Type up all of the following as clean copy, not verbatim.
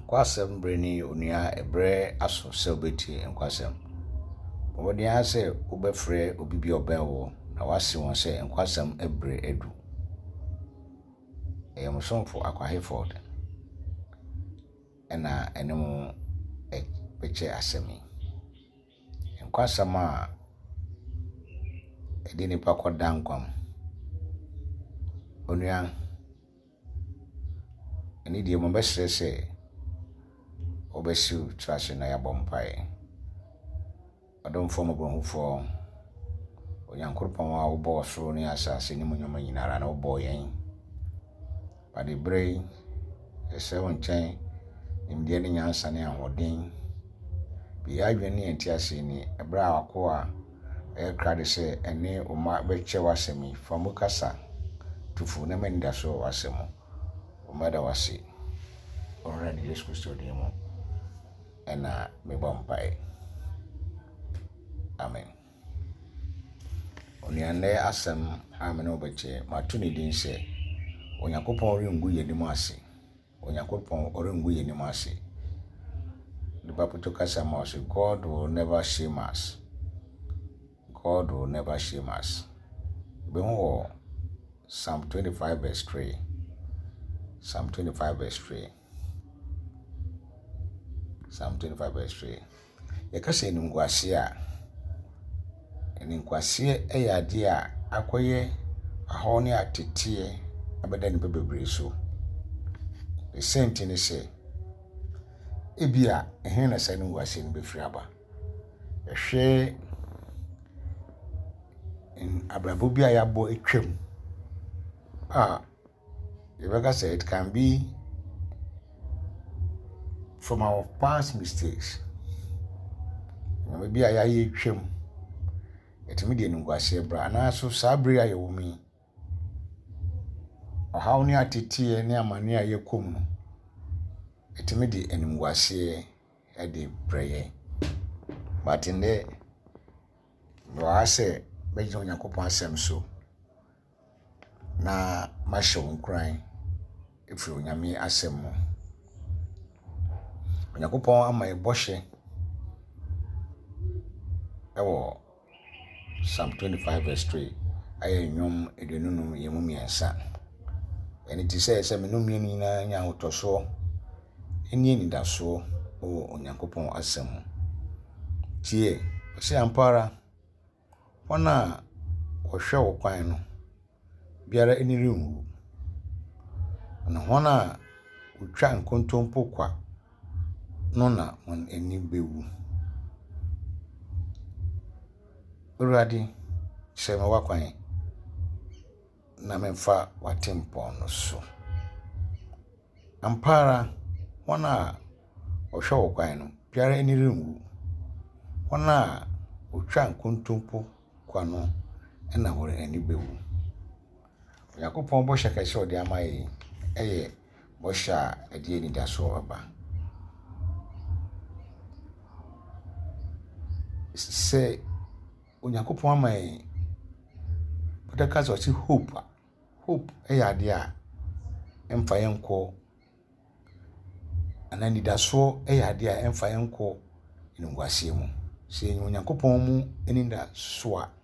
Nkwasɛm breni onua ebre aso sɛ obeti nkwasɛm. Obodi ase wobɛfrɛ obi bi ɔbɛn wo na wase wɔn sɛ nkwasɛm ebre edu. Musomfo Akwaheford ɛna ɛnemu ɛbɛkyɛ asɛmi. Nkwasɛm a ɛde nipa kɔda nkwam. Onua ɛne deɛ mo bɛsrɛ sɛ obesiw trase na yabɔ mpae. Ɔdomfo mo bonhufo Onyankopɔn a wobɔ ɔsoro ne asase ne munyoma nyinara na wobɔ yɛn. Bade brɛ ɛsɛ wo nkyɛn nimdeɛ ne nyansa ne ahoɔden. Bi adwene ne entiase ni ɛbra akoa ɛkrade sɛ ɛne oma bɛkyɛ wasɛmi famu kasa tufu na menda so wasɛmo. Omada wase. Ɔhra ne Yesu Kristo din mu. Ɛna mebɔ mpae. Amen. Oniane asɛm a me ne wobɛkyɛ mato ne din sɛ Onyankopɔn rengu yɛnim ase. Onyankopɔn rengu yɛnim ase. The Bible kasa ma ɔse God will never shame us. God will never shame us. Behu Psalm 25 verse 3. Psalm 25 verse 3. Psalm 25 verse 3. Yɛkasa enimguase a enimguase ɛyɛ ade a akɔyɛ ahɔ ne ateteɛ abɛda nipa bebree so. The same thing is say ebia ɛhe na sa enimguase no befiri aba. Ɛhwɛ abrabo bi a yɛabɔ etwam yɛbɛka sɛ it can be from our past mistakes. Maybe I hear twam. Etimi de enimguase bra na so saa bre a yɛwɔ mi. Ɔhaw ne atete ne amane a yɛkom no. Etimi de enimguase de brɛ. But in the wa sɛ bɛgye Onyankopɔn asɛm so na mahyɛ wo nkran efiri Onyame asɛm mu. Onyankopɔn ama yɛbɔhyɛ ɛwɔ Psalm 25 verse 3 ayɛ nnwom edununum yɛmu miɛnsa. Ɛne ti sɛ menum yɛn nyinaa nya ahotɔsoɔ ɛne anidasoɔ wɔ Onyankopɔn asɛm mu. Tie ɔsɛ ampara wɔn a wɔhwɛ wo kwan no biara ani renwu. Na wɔn a wotwa nkontompo kwa no na wɔn ani bewu. Awurade hyɛ me wakwan na memfa watempɔn no so. Ampara wɔn a wɔhwɛ wo kwan no biara ani renwu. Wɔn a wotwa nkontompo kwa no na wɔn ani bewu. Onyankopɔn bɔhyɛ kɛse ɔde ama yɛ ɛyɛ bɔhyɛ a ɛde anidasoɔ aba. Sɛ Onyankopɔn ama yɛ bɔdaka sɛ ɔse hope ɛyɛ ade a ɛmfa yɛn kɔ ana anidasoɔ ɛyɛ ade a ɛmfa yɛn kɔ enimguase mu. Sɛ Onyankopɔn mu anidasoɔ a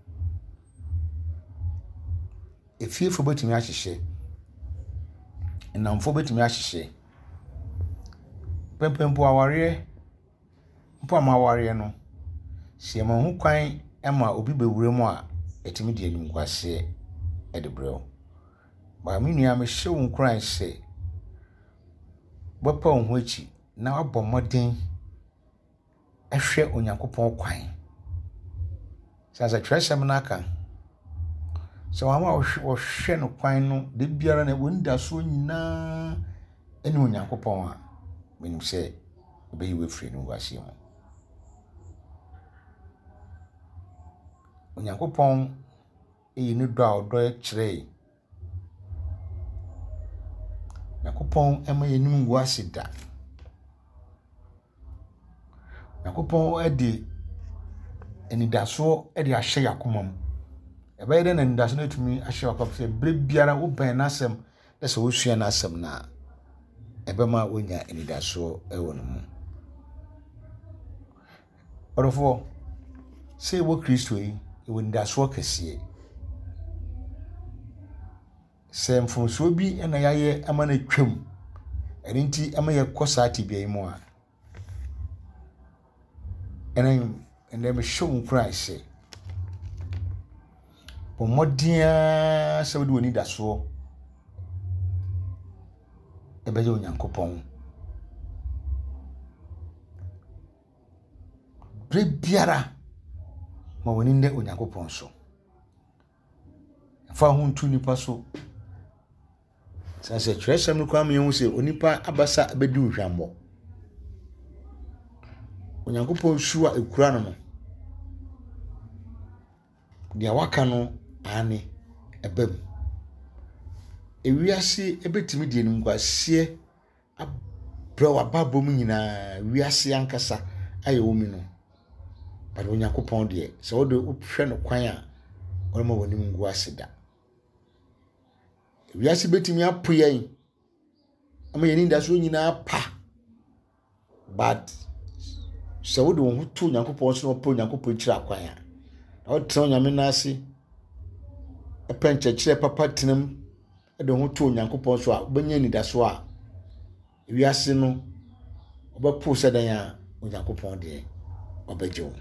efiefo betumi ahyehyɛ nnamfo betumi ahyehyɛ pɛmpɛmpo awareɛ mpo ama awareɛ no sɛ ma ho kwan ɛma obi bewura mu a etimi de enimguase ɛde brɛw. Ba me nua me hyɛ wo nkran sɛ bɔpa wo ho akyi na wabɔ mmɔden ɛhwɛ Onyankopɔn kwan. Sɛ twɛsɛm no aka sɛ wama wɔhwɛ no kwan no de biara na wɔndasoɔ nyinaa ɛne Onyankopɔn a menim sɛ ɔbɛyi wafiri enimguase mu. Onyankopɔn ɛyɛ ne dɔ a ɔdɔ kyerɛ. Onyankopɔn ɛma yɛ enimguase da. Onyankopɔn ɛde anidasoɔ ɛde ahyɛ yakoma mu. Ɛbɛyɛ dɛ na anidasoɔ no atumi ahyɛ yakoma sɛ bere biara wobɛn n'asɛm dɛ sɛ wosua n'asɛm na ebema wonya enidaso ewo no mu orofo say wo Kristo yi ewo enidaso kese se mfonso bi na yaye ama na twam eni nti ama ye kosati bia mu a ene me show Christ pomodia se wodi woni daso ebeje onyankopon bre biara ma woni nde onyankopon so fa huntu nipa so sanse tresem no kwa me hu se onipa abasa abedi nhwambo onyankopon shuwa ekura no dia waka no ane ebam ewiase ebetimi die nim kwasie abra wababom nyina wiase ankasa aye wo mi no ba onyankopon de se wo de hwe no kwan a oroma wonim ngu aseda wiase betimi apoyen ama yeni ndaso nyina pa but se wo de wo to onyankopon so no po onyankopon kira kwan a na wo tro nyame na ase epenchechire papa tinam de ho to onyankopon so a benya nidaso a wiase no obepo sedan a onyankopon de obejewo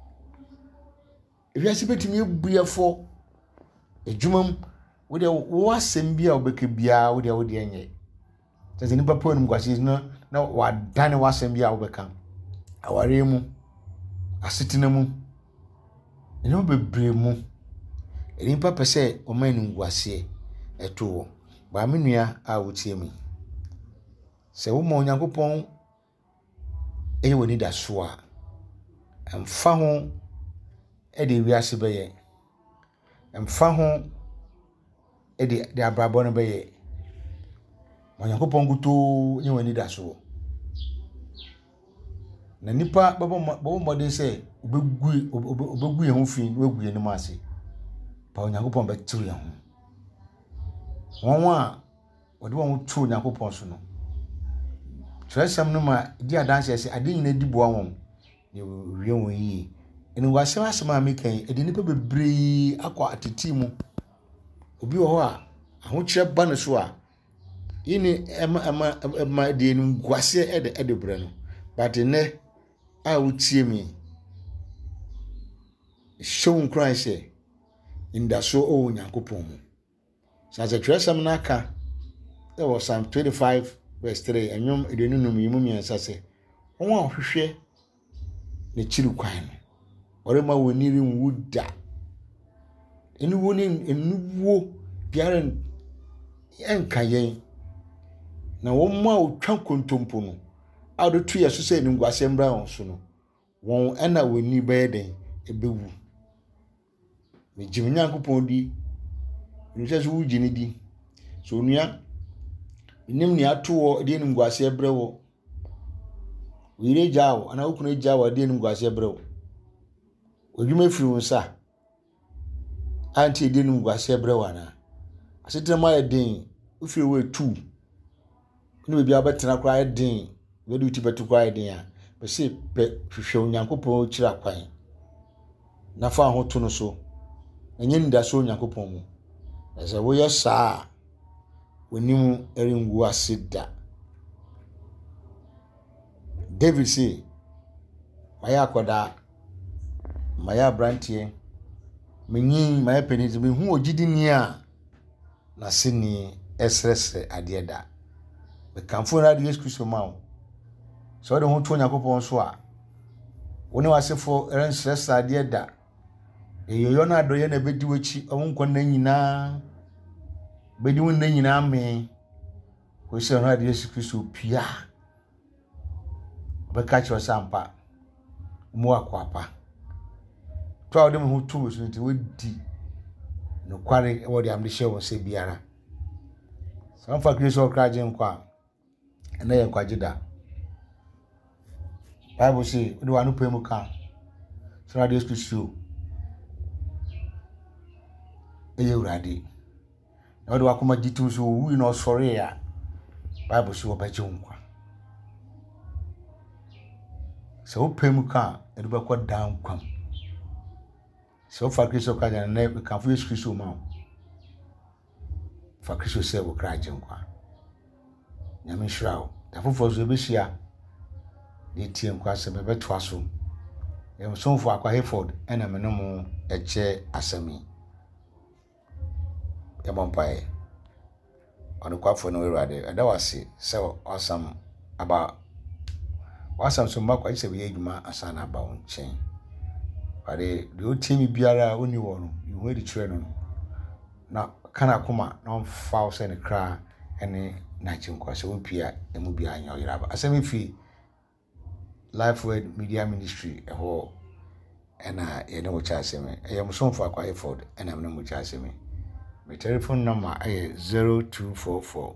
wiase betimi ebuefo ejumam wo de wo asem bia obeke bia wo de enye tese ni papa onum kwasi na wadane wasem bia obeka aware mu asetina mu enyo bebre mu eni papa se o man ngwase eto ba menua a wotie mi se wo ma onyankopon eye woni da so a emfa ho e de wiase beye emfa ho e de abrabo no beye onyankopon guto eye woni da so na nipa babo modern se obegu ye ho fi wegu ye no ase pa onyankopon betiri ye ho wonwa odi won tu onyankopon so no tresem no ma di adanse se ade nyina di boa won ne wie won yi eni wasem asema mekan edi nipa bebre akwa atiti mu obi wo ho a ahokyere ba ne so a yini ema de enu gwase ede bre no but ne a wotie mi show Christ indaso o onyankopon mu sanse tresem na aka there was Psalm 25 verse 3 enyom edenunum yimu miensa se won a hwehwe ne chiri kwan no orema woni rinwuda enu ni enuwo biara enkayen na won ma otwa kontompo no a do tu yeso se ningwase mbra won so no won ena woni beden ebewu me jiminyankopon di nse so wugini di so nua nim ni atowo de ningwase ebrewo wire jawo ana okunu jawo de ningwase ebrewo odwuma firi wonsa anti de ningwase ebrewo na asetrema ya den ofiri we 2 ni bebia betena kra ya den we do tibetu kra ya den a be se pe hwehwe onyankopon kira kwan na fa ho to no so enye ndaso onyankopon mu ese wo ye saa wonimu eringu asida David say maya akoda maya brantie menyin maya peniti me hu ogidi ni a na sini esresre adeda be kamfo na de Yesu Kristo mawo so de hu to onyankopon so a woni wasefo erensresre adeda eyoyo na adoye na bedi wachi owonkon na nyina bedi won na nyina me ko se no ade Yesu Kristo pia be ka cho sampa mu akwapa to awde me hu tu so nti wodi no kware wodi amde shewo se biara samfa Kristo kraje nkwa na ye kwagida Bible say wodi wanu pemu ka so ade Yesu Kristo eye urade na wodi wakoma ditu so wi no sore ya Bible so obeje nkwa se opem ka edu bekọ dan kwam se ofa Kristo ka jan na kan fu Yesu Kristo ma fa Kristo se wo kra je nkwa nyame hwira da fofo so ebehia de tie nkwa se bebeto aso em sonfo akwa Hayford ena me no mo eche asami e bompae ono kwafo no werade eda wase se awesome aba wasam so mbakwa ise be adwuma asana aba won chen bare de o timi biara oni wo no ihu edi kire no na kana kuma na on fa se ne kra ene na chinkwa se opia emu bia anya oyiraba asemi fi Lifeword Media Ministry eho ena ye ne wo cha asemi eyam sonfo akwa Hayford ena me no wo cha asemi my telephone number is 0244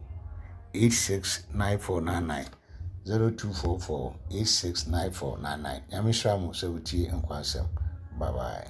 869499 0244 869499. Yami Shramu Sebuti and Kwansem. Bye bye.